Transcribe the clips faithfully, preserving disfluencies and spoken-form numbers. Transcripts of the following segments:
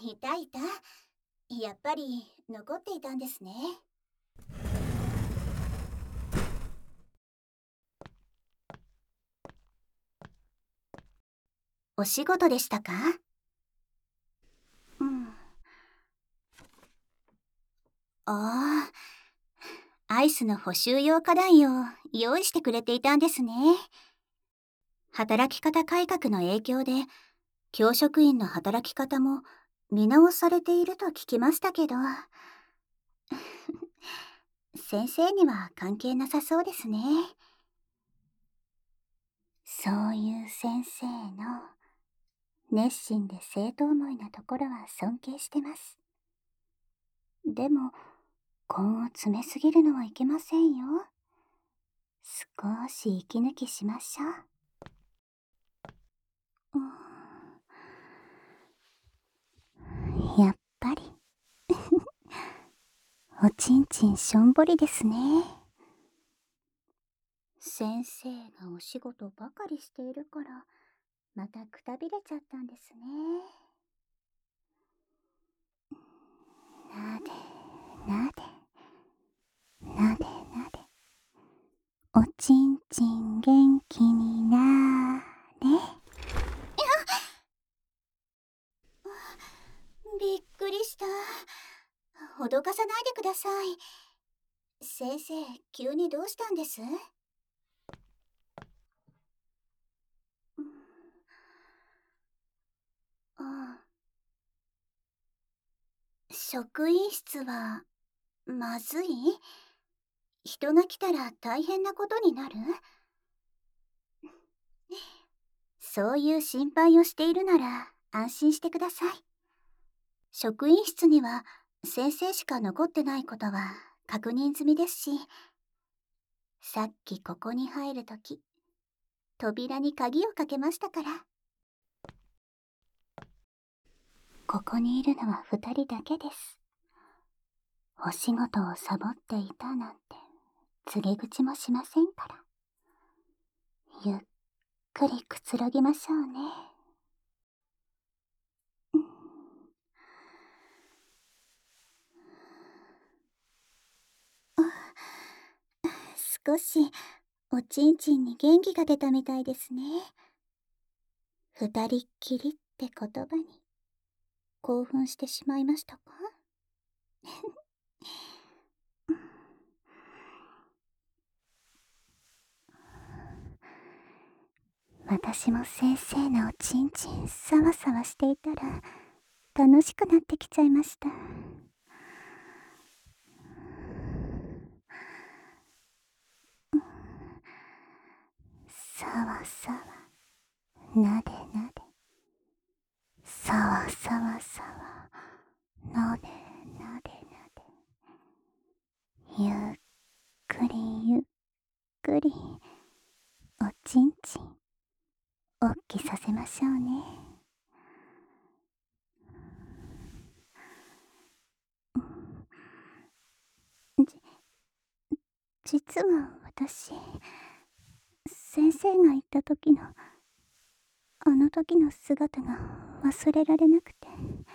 いたいた。やっぱり残っていたんですね。お仕事でしたか？うん。ああ、アイスの補修用課題を用意してくれていたんですね。働き方改革の影響で、教職員の働き方も見直されていると聞きましたけど、先生には関係なさそうですね。そういう先生の熱心で生徒思いなところは尊敬してます。でも、根を詰めすぎるのはいけませんよ。少し息抜きしましょう。うん、やっぱりおちんちんしょんぼりですね。先生がお仕事ばかりしているからまたくたびれちゃったんですね。なでなでなでなで、おちんちん元気になーれ。びっくりした。脅かさないでください。先生、急にどうしたんです？ああ、職員室はまずい？人が来たら大変なことになる？そういう心配をしているなら安心してください。職員室には先生しか残ってないことは確認済みですし、さっきここに入るとき、扉に鍵をかけましたから。ここにいるのは二人だけです。お仕事をサボっていたなんて告げ口もしませんから。ゆっくりくつろぎましょうね。少しおちんちんに元気が出たみたいですね。二人っきりって言葉に興奮してしまいましたか？私も先生のおちんちんサワサワしていたら楽しくなってきちゃいました。サワサワ、なでなで、サワサワサワ、なでなでなで、ゆっくりゆっくりおちんちんおっきさせましょうね。じ実は私、先生が言った時のあの時の姿が忘れられなくて。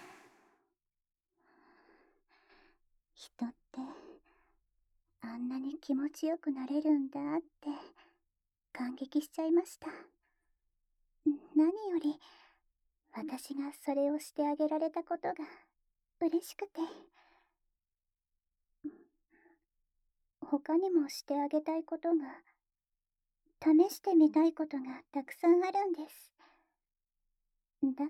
人ってあんなに気持ちよくなれるんだって感激しちゃいました。何より私がそれをしてあげられたことが嬉しくて、他にもしてあげたいことが、試してみたいことがたくさんあるんです。だ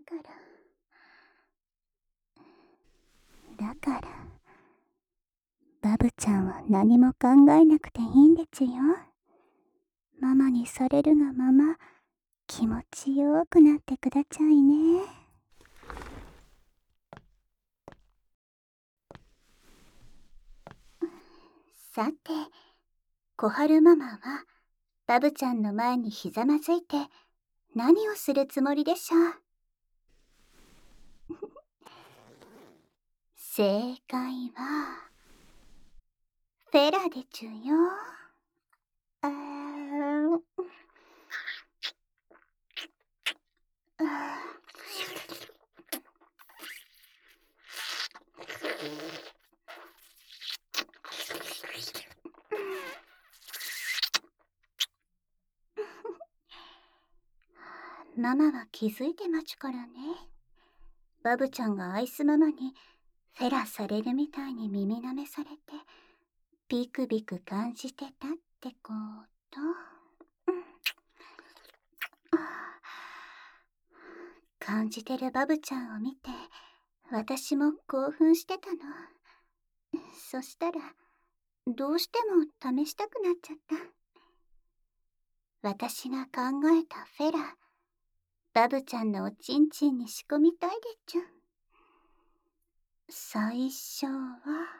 からだからバブちゃんは何も考えなくていいんですよ。ママにされるがまま気持ちよくなってくだちゃいね。さて、小春ママはバブちゃんの前にひざまずいて何をするつもりでしょう？正解はフェラでちゅよ。あーあママは気づいてまちゅからね。バブちゃんがアイスママにフェラされるみたいに耳舐めされて、ビクビク感じてたってこと。うん、感じてるバブちゃんを見て、私も興奮してたの。そしたら、どうしても試したくなっちゃった。私が考えたフェラ、バブちゃんのおちんちんに仕込みたいでちゅ。最初は、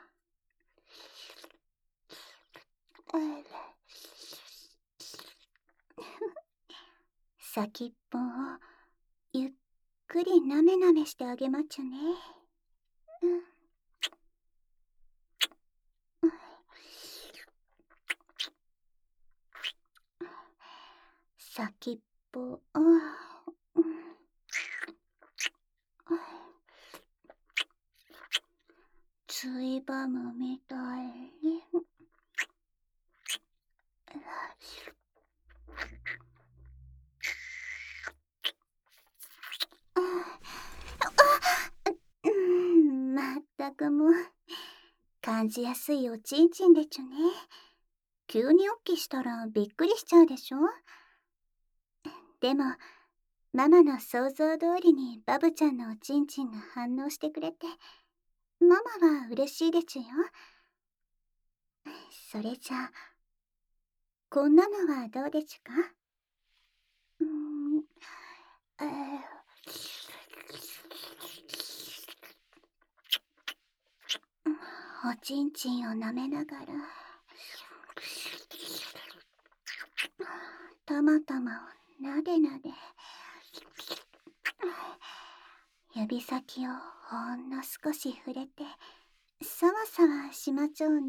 先っぽをゆっくりなめなめしてあげまちゅね。うん。先っぽを、うん、ついばむみたいに。うん、まったくもう、感じやすいおちんちんでちゅね。急におっきしたらびっくりしちゃうでしょ。でも、ママの想像通りにバブちゃんのおちんちんが反応してくれて、ママは嬉しいでちゅよ。それじゃあ、こんなのはどうでちゅか？うーん、えーおちんちんを舐めながら、たまたまをなでなで、指先をほんの少し触れて、さわさわしまちょうね。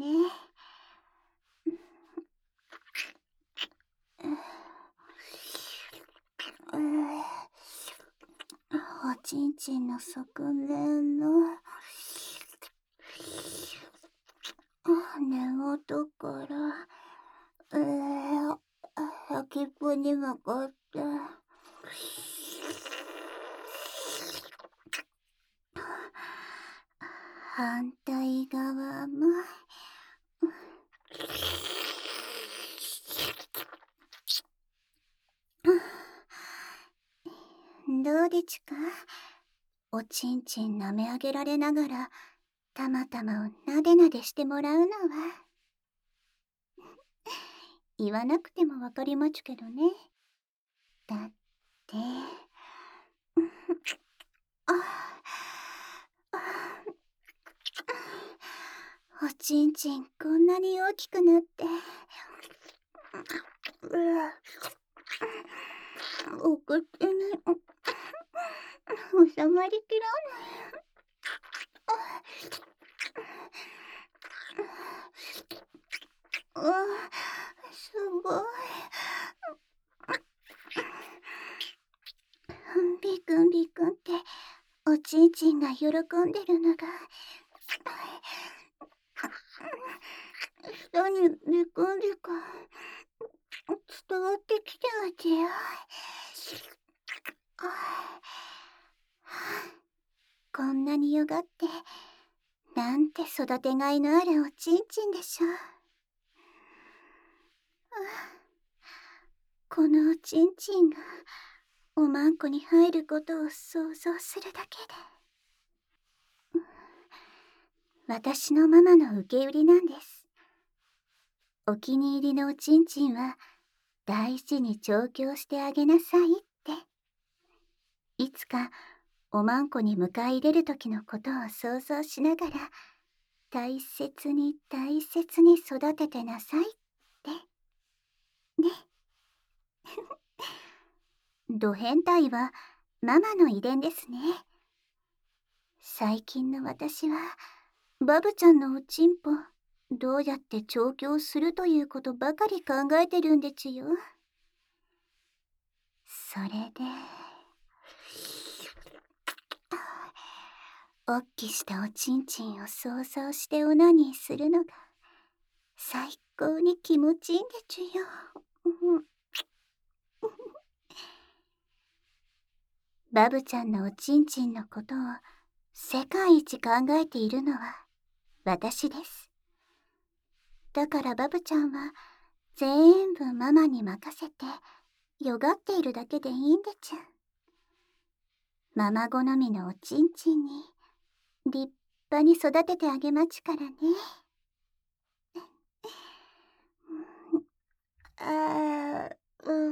おちんちんの側面の根元から、えー、先っぽに向かって、反対側も、どうでちゅか？おちんちん舐め上げられながら、たまたまをなでなでしてもらうのは。言わなくてもわかりまちゅけどね。だって、あおちんちんこんなに大きくなって、お口に収まりきらない。あ、すごい。ビクンビクンっておちんちんが喜んでるのが下にビクンビクン伝わってきてまちよ。こんなによがってなんて育てがいのあるおちんちんでしょう。このおちんちんがおまんこに入ることを想像するだけで、私のママの受け売りなんです。お気に入りのおちんちんは大事に調教してあげなさいって。いつかおまんこに迎え入れる時のことを想像しながら大切に大切に育ててなさいってね。ド変態はママの遺伝ですね。最近の私はバブちゃんのおちんぽどうやって調教するということばかり考えてるんでちゅよ。それでおっきしたおちんちんを想像してオナニーするのが最高に気持ちいいんでちゅよ。 バブちゃんのおちんちんのことを世界一考えているのは私です。だからバブちゃんは全部ママに任せてよがっているだけでいいんでちゅ。ママ好みのおちんちんに立派に育ててあげまちゅからね。あー、うん。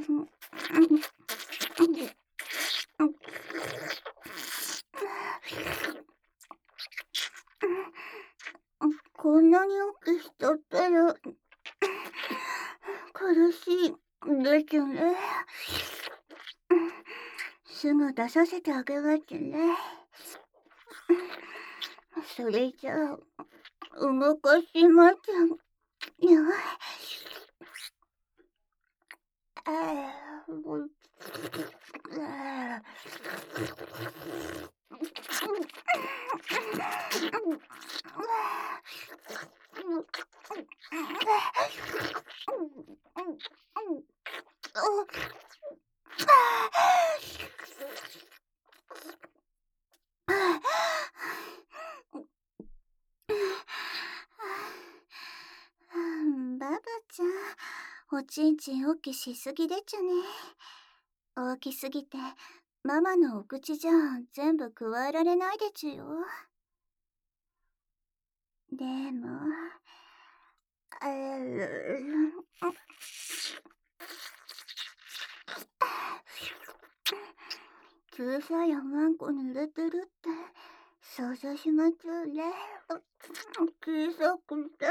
こんなに大きしちゃったら苦しいですね。すぐ出させてあげますね。それじゃあ動かしますよ。ああ、もう。バブちゃん、おちんちん大きしすぎでちゅね。大きすぎてママのお口じゃ全部加えられないでちゅよ。でもあ小さいおまんこに入れてるって想像しますよね。小さくて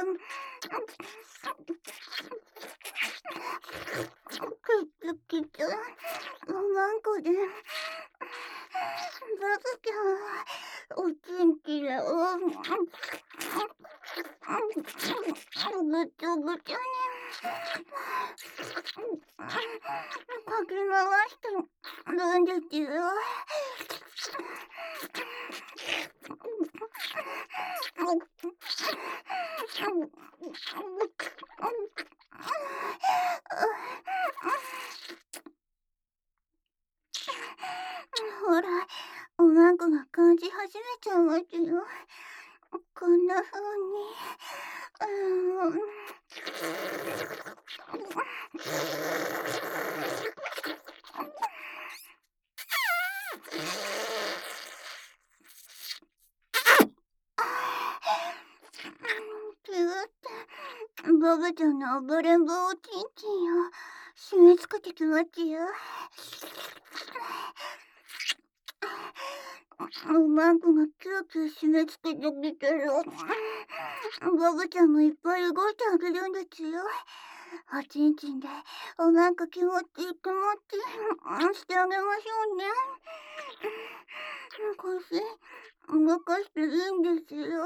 くつきつおまんこでバブちゃんはおちんちんをぐちょぐちょにかき回してるんですよ。ほら、おまんこが感じ始めちゃいますよ。こんな風に。うーん。バブちゃんの暴れん坊おちんちんを締め付けてきますよ。おまんこがキューキュー締め付けてきたらバブちゃんもいっぱい動いてあげるんですよ。おちんちんでおまんこ気持ちいい気持ちいいしてあげましょうね。腰動かしていいんですよ。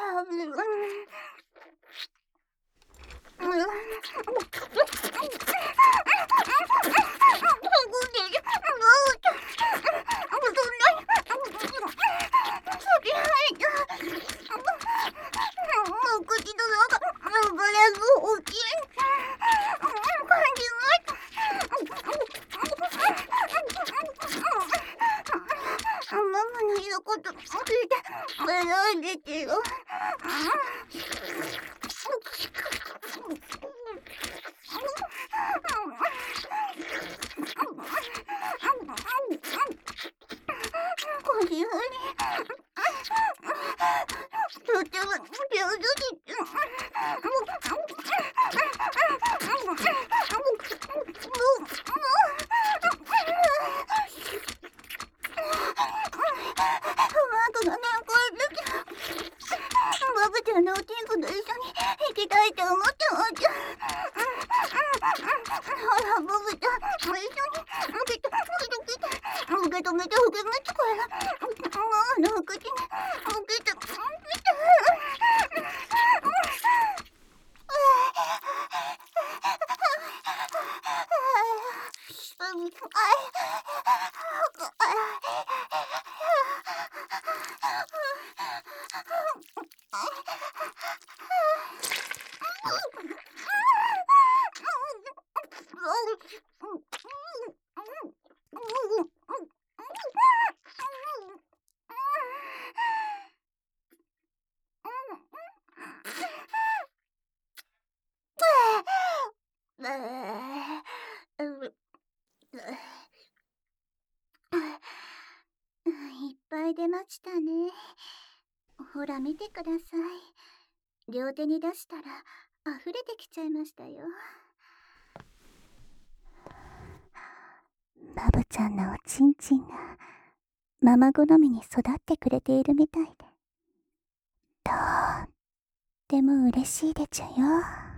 ママの言うこと聞いて偉いですよ。こういうふうにとても上手です。バブちゃんのおちんこと一緒に行きたいと思ってます。ほら、バブちゃん、一緒に向けて、向けて、向けて、向けて、受けますから。ママのお口に向けて、向けて。 い出ましたね。ほら見てください。両手に出したら溢れてきちゃいましたよ。バブちゃんのおちんちんがママ好みに育ってくれているみたいで、とっても嬉しいでちゅよ。